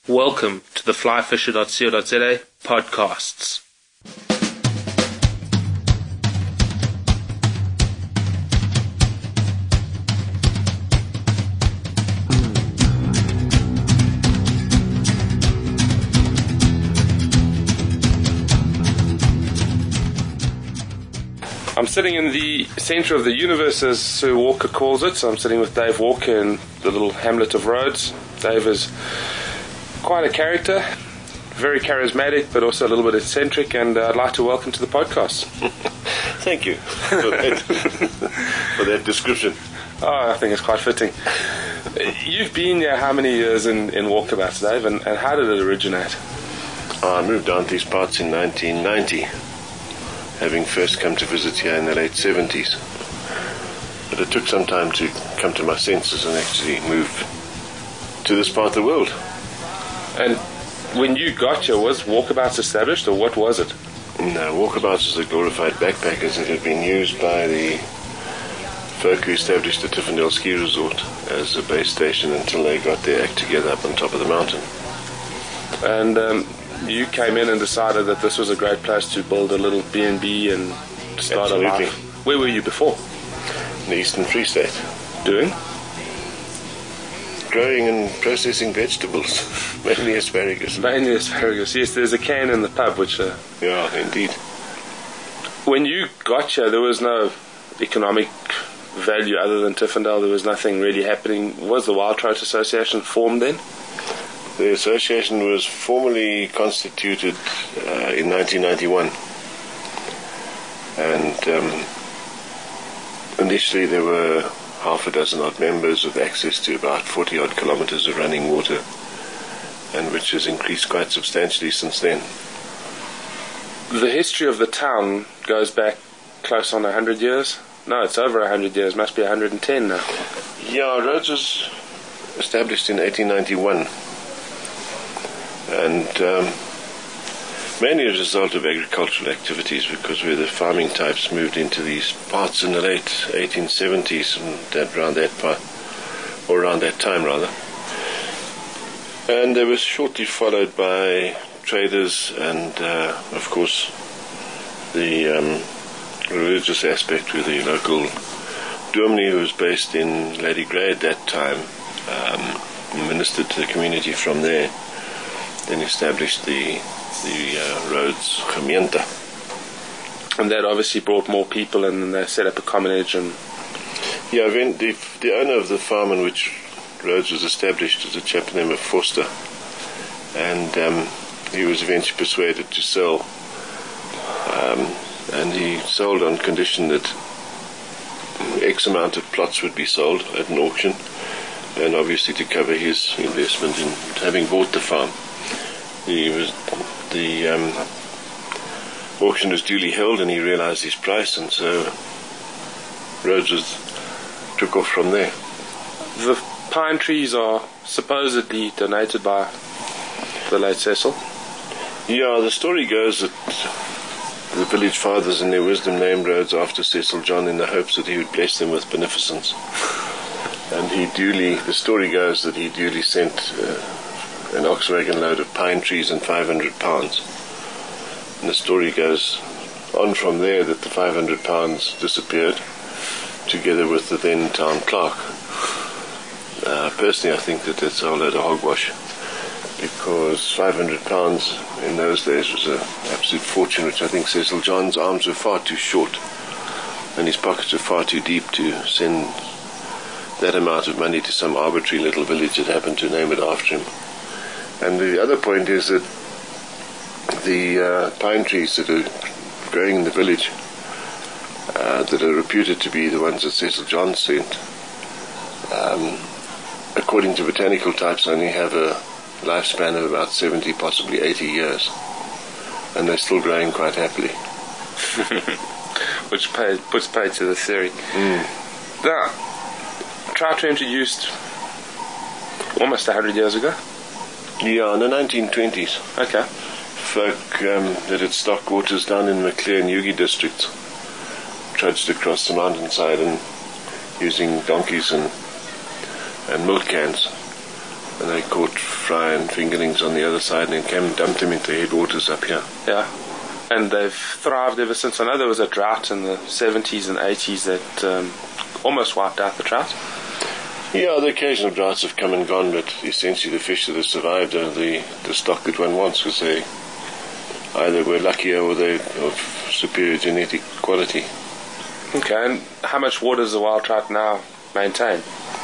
Welcome to the flyfisher.co.za podcasts. I'm sitting in the centre of the universe, as Sir Walker calls it. So I'm sitting with Dave Walker in the little hamlet of Rhodes. Dave is quite a character, very charismatic, but also a little bit eccentric, and I'd like to welcome to the podcast. Thank you for that description. Oh, I think it's quite fitting. You've been here how many years in Walkabouts, Dave, and how did it originate? I moved down to these parts in 1990, having first come to visit here in the late 70s. But it took some time to come to my senses and actually move to this part of the world. And when you got here, was Walkabouts established, or what was it? No, Walkabouts was a glorified backpackers that had been used by the folk who established the Tiffindale Ski Resort as a base station until they got their act together up on top of the mountain. And you came in and decided that this was a great place to build a little B&B and start Absolutely. a life. Where were you before? In the Eastern Free State. Doing? Growing and processing vegetables, mainly asparagus. Mainly asparagus. Yes, there's a can in the pub, which... Yeah, indeed. When you got here, there was no economic value other than Tiffindale. There was nothing really happening. Was the Wild Trout Association formed then? The association was formally constituted in 1991. And initially there were half a dozen odd members with access to about 40 odd kilometers of running water, and which has increased quite substantially since then. The history of the town goes back close on 100 years? No, it's over 100 years. Must be 110 now. Yeah, Rhodes was established in 1891, and mainly as a result of agricultural activities, because where the farming types moved into these parts in the late 1870s and that around that part, or around that time rather. And they were shortly followed by traders and of course the religious aspect with the local Dominee, who was based in Lady Grey at that time, ministered to the community from there, then established the Rhodes Gemeente. And that obviously brought more people, and then they set up a commonage. And yeah, the owner of the farm in which Rhodes was established was a chap named Forster, and he was eventually persuaded to sell, and he sold on condition that X amount of plots would be sold at an auction, and obviously to cover his investment in having bought the farm. The auction was duly held, and he realized his price, and so Rhodes took off from there. the pine trees are supposedly donated by the late Cecil. Yeah, the story goes that the village fathers in their wisdom named Rhodes after Cecil John in the hopes that he would bless them with beneficence. And the story goes that he duly sent an ox wagon load of pine trees and 500 pounds. And the story goes on from there that the 500 pounds disappeared, together with the then town clerk. Personally, I think that that's a whole load of hogwash, because 500 pounds in those days was an absolute fortune, which I think Cecil John's arms were far too short and his pockets were far too deep to send that amount of money to some arbitrary little village that happened to name it after him. And the other point is that the pine trees that are growing in the village, that are reputed to be the ones that Cecil John sent, according to botanical types, only have a lifespan of about 70, possibly 80 years, and they're still growing quite happily. Which puts paid to the theory. Now, trout were introduced almost 100 years ago. Yeah, in the 1920s. Okay. Folk that had stock waters down in Maclear and Ugie districts trudged across the mountainside and using donkeys and milk cans and they caught fry and fingerlings on the other side and then came and dumped them into headwaters up here. Yeah. And they've thrived ever since. I know there was a drought in the 70s and 80s that almost wiped out the trout. Yeah, the occasional droughts have come and gone, but essentially the fish that have survived are the stock that one wants, because they either were luckier or they're of superior genetic quality. Okay, and how much water does the wild trout now maintain?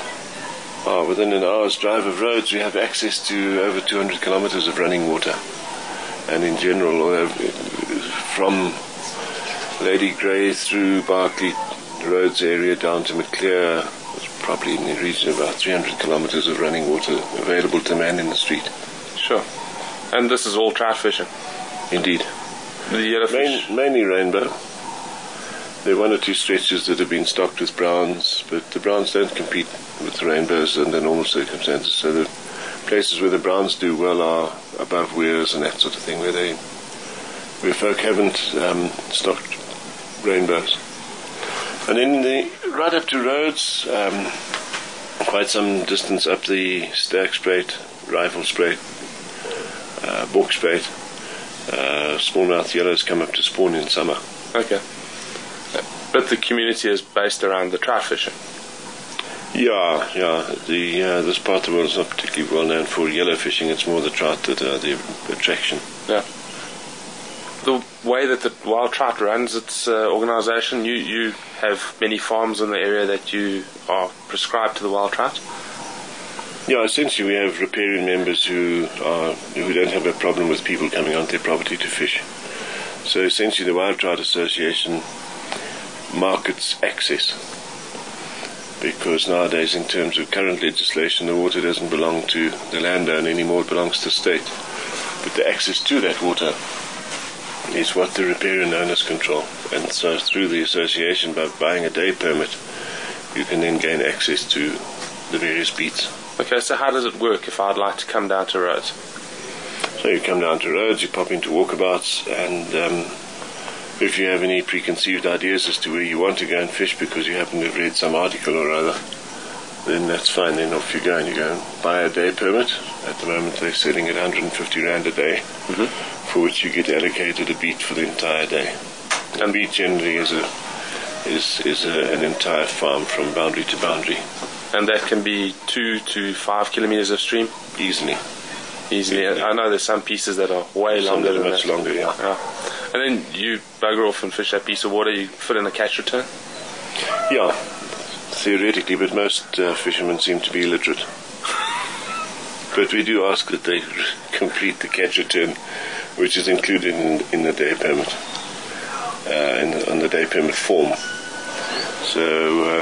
Within an hour's drive of roads, we have access to over 200 kilometers of running water. And in general, from Lady Grey through Barclay Roads area down to Maclear, there's probably in the region of about 300 kilometers of running water available to man in the street. Sure. And this is all trout fishing? Indeed. The yellowfish? Mainly rainbow. There are one or two stretches that have been stocked with browns, but the browns don't compete with the rainbows under normal circumstances. So the places where the browns do well are above weirs and that sort of thing, where folk haven't stocked rainbows. And then right up to Rhodes, quite some distance up the Sterkspruit, Riflespruit, Bokspruit, smallmouth yellows come up to spawn in summer. Okay. But the community is based around the trout fishing? Yeah. This part of the world is not particularly well known for yellow fishing. It's more the trout that are the attraction. Yeah. The way that the Wild Trout runs its organisation, you have many farms in the area that you are prescribed to the wild trout? Yeah, essentially we have riparian members who don't have a problem with people coming onto their property to fish. So essentially the Wild Trout Association markets access, because nowadays in terms of current legislation the water doesn't belong to the landowner anymore, it belongs to the state, but the access to that water is what the riparian owners control. And so through the association, by buying a day permit, you can then gain access to the various beats. Okay, so how does it work if I'd like to come down to Rhodes? So you come down to Rhodes, you pop into walkabouts, and if you have any preconceived ideas as to where you want to go and fish because you happen to have read some article or other, then that's fine. Then off you go and you go and buy a day permit. At the moment they're selling at 150 Rand a day, for which you get allocated a beat for the entire day. And beat generally is an entire farm from boundary to boundary. And that can be 2 to 5 kilometers of stream? Easily. I know there's some pieces that are way longer than much that. Longer, yeah. And then you bugger off and fish that piece of water, you fit in a catch return? Yeah, theoretically, but most fishermen seem to be illiterate. But we do ask that they complete the catch return, which is included in the day permit, on the day permit form. So,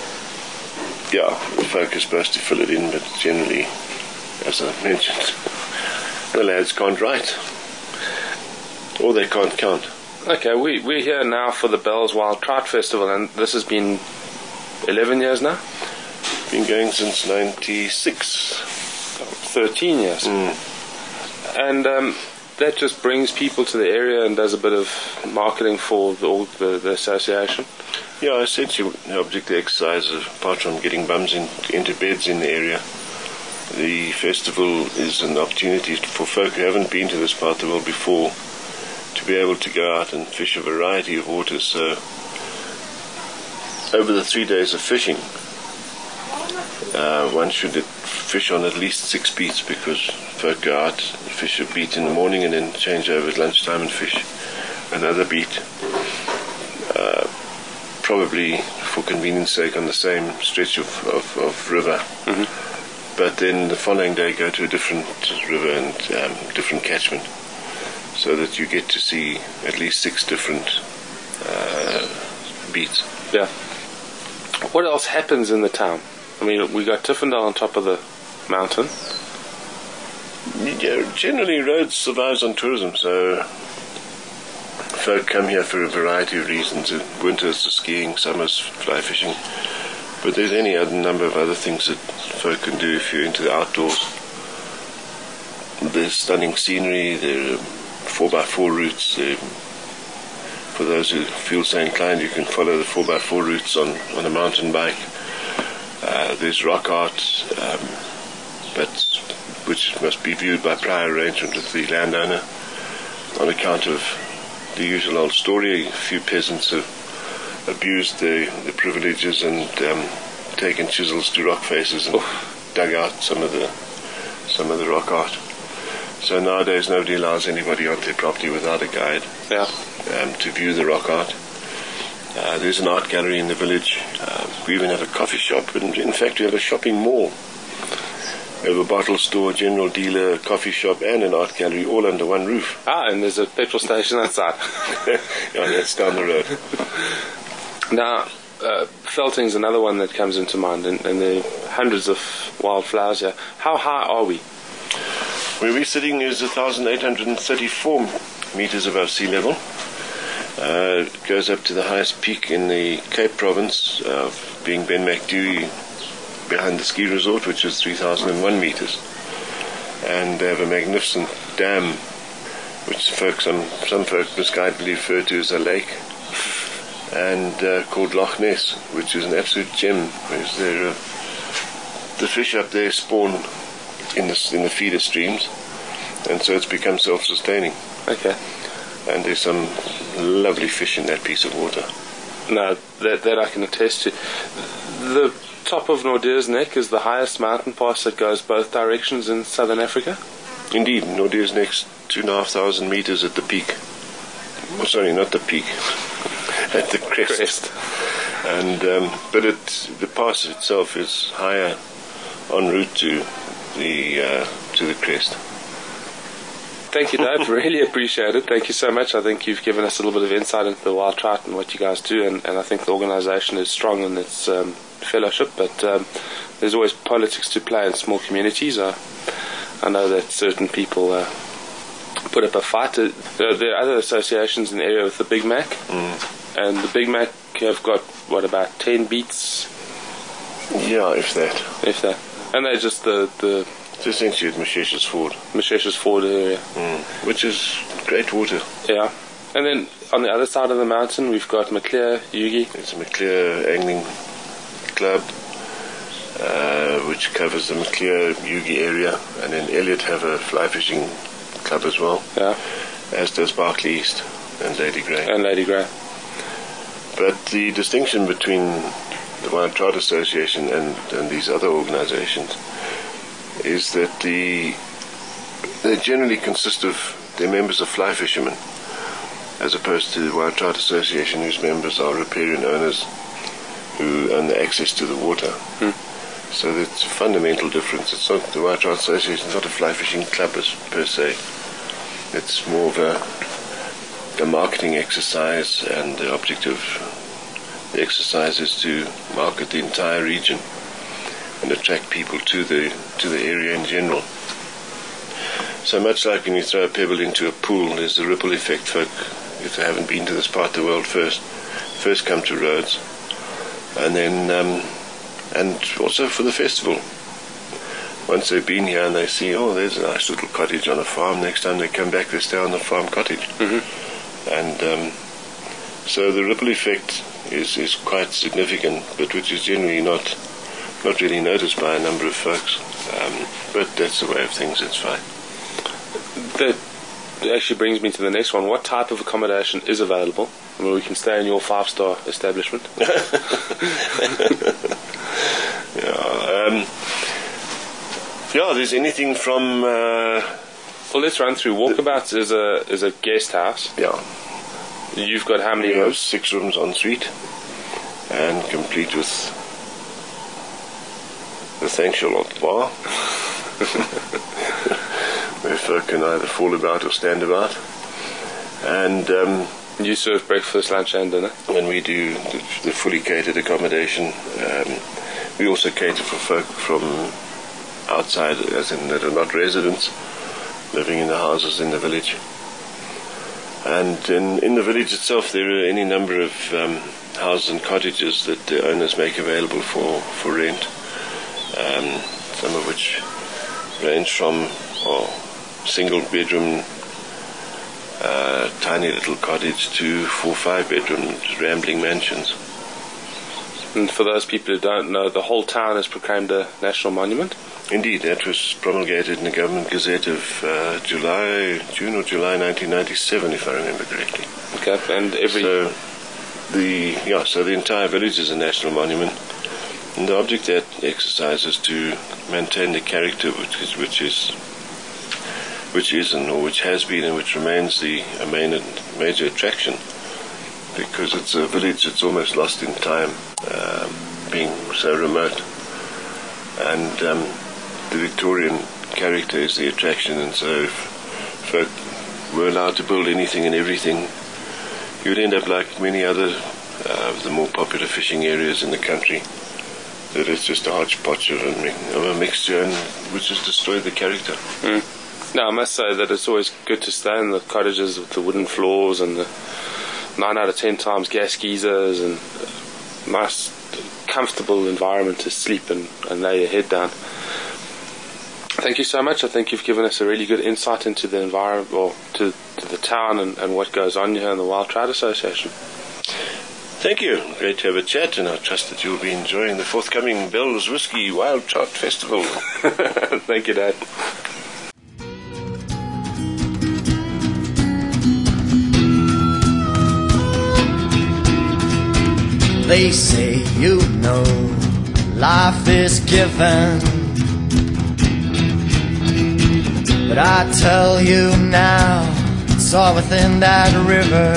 the folk are supposed to fill it in, but generally, as I mentioned, the lads can't write. Or they can't count. Okay, we're here now for the Bells Wild Trout Festival, and this has been 11 years now? Been going since 96. 13 years. And that just brings people to the area and does a bit of marketing for the association? Yeah, essentially the object of the exercise, apart from getting bums into beds in the area, the festival is an opportunity for folk who haven't been to this part of the world before to be able to go out and fish a variety of waters. So over the 3 days of fishing, one should fish on at least 6 beats, because folk go out, fish a beat in the morning and then change over at lunchtime and fish another beat. Probably for convenience sake on the same stretch of river. But then the following day go to a different river and different catchment, so that you get to see at least 6 different beats. Yeah. What else happens in the town? I mean, we got Tiffindale on top of the mountain. Yeah, generally Rhodes survives on tourism, so folk come here for a variety of reasons. Winters to skiing, summers fly fishing. But there's any other number of other things that folk can do if you're into the outdoors. There's stunning scenery, there are 4x4 routes. For those who feel so inclined, you can follow the 4x4 routes on a mountain bike. There's rock art, but which must be viewed by prior arrangement with the landowner on account of the usual old story. A few peasants have abused the privileges and taken chisels to rock faces and dug out some of the rock art. So nowadays nobody allows anybody onto their property without a guide to view the rock art. There's an art gallery in the village. We even have a coffee shop, and in fact we have a shopping mall. We have a bottle store, general dealer, a coffee shop, and an art gallery all under one roof. And there's a petrol station outside. Yeah, that's down the road. Now, felting's another one that comes into mind, and there are hundreds of wildflowers here. How high are we? Where we're sitting is 1,834 meters above sea level. It goes up to the highest peak in the Cape Province, being Ben Macdui, behind the ski resort, which is 3,001 meters. And they have a magnificent dam, which some folk misguidedly refer to as a lake, and called Loch Ness, which is an absolute gem. The fish up there spawn in the feeder streams, and so it's become self-sustaining. Okay. And there's some lovely fish in that piece of water. No, that I can attest to. The top of Nordeer's Neck is the highest mountain pass that goes both directions in southern Africa? Indeed, Nordeer's Neck's 2,500 meters at the peak. Oh, sorry, not the peak. At the crest. And but the pass itself is higher en route to the crest. Thank you, Dave. Really appreciate it. Thank you so much. I think you've given us a little bit of insight into the wild trout and what you guys do, and I think the organisation is strong in its fellowship, but there's always politics to play in small communities. I know that certain people put up a fight. There are other associations in the area with the Big Mac, and the Big Mac have got, about 10 beats? Yeah, if that. And they're just It's essentially at Mashesha's Ford area. Which is great water. Yeah. And then on the other side of the mountain, we've got Maclear Yugi. It's a Maclear Angling Club, which covers the Maclear Yugi area. And then Elliot have a fly fishing club as well. Yeah. As does Berkeley East and Lady Grey. But the distinction between the Wild Trout Association and these other organizations is that they generally consist of their members of fly fishermen, as opposed to the Wild Trout Association, whose members are riparian owners who own the access to the water. So that's a fundamental difference. It's not the Wild Trout Association is not a fly fishing club per se. It's more of a marketing exercise, and the object of the exercise is to market the entire region and attract people to the area in general. So much like when you throw a pebble into a pool, there's a ripple effect. Folk, if they haven't been to this part of the world first come to Rhodes, and then and also for the festival. Once they've been here and they see, there's a nice little cottage on a farm, next time they come back they stay on the farm cottage. And so the ripple effect is quite significant, but which is generally not really noticed by a number of folks. But that's the way of things, it's fine. That actually brings me to the next one. What type of accommodation is available where we can stay in your 5-star establishment? There's anything from... well, let's run through. Walkabouts is a guest house. Yeah. You've got how many rooms? We have rooms? 6 rooms en suite, and complete with the Thank-You-Lot bar, where folk can either fall about or stand about. And you serve breakfast, lunch and dinner? When we do the fully catered accommodation, we also cater for folk from outside, as in that are not residents, living in the houses in the village. And in the village itself there are any number of houses and cottages that the owners make available for rent, some of which range from single bedroom tiny little cottage to 4-5 bedroom rambling mansions. And for those people who don't know, the whole town is proclaimed a national monument? Indeed, that was promulgated in the Government Gazette of June or July 1997, if I remember correctly. Okay, and so the entire village is a national monument, and the object that exercise is to maintain the character which has been and which remains the major attraction, because it's a village that's almost lost in time, being so remote, and the Victorian character is the attraction. And so if folk were allowed to build anything and everything, you'd end up like many other of the more popular fishing areas in the country, that it's just a hodgepodge of a mixture, and which has destroyed the character. Now, I must say that it's always good to stay in the cottages with the wooden floors and the 9 out of 10 times gas geysers, and a nice comfortable environment to sleep and lay your head down. Thank you so much. I think you've given us a really good insight into the environment, or to the town and what goes on here in the Wild Trout Association. Thank you. Great to have a chat, and I trust that you'll be enjoying the forthcoming Bell's Whiskey Wild Trout Festival. Thank you, Dad. They say, life is given, but I tell you now, it's all within that river.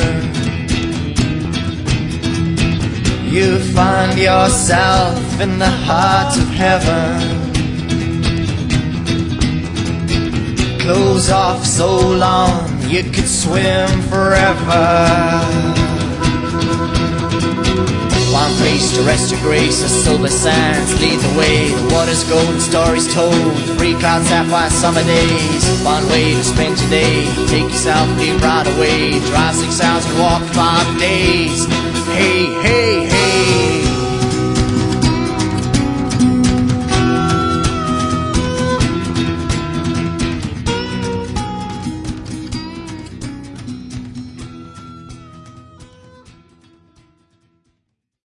You find yourself in the heart of heaven. Clothes off so long you could swim forever. One place to rest your grace, the silver sands lead the way. The water's golden, stories told, the free clouds, sapphire summer days. One way to spend your day, take yourself, leave right away. Drive 6 hours and walk 5 days.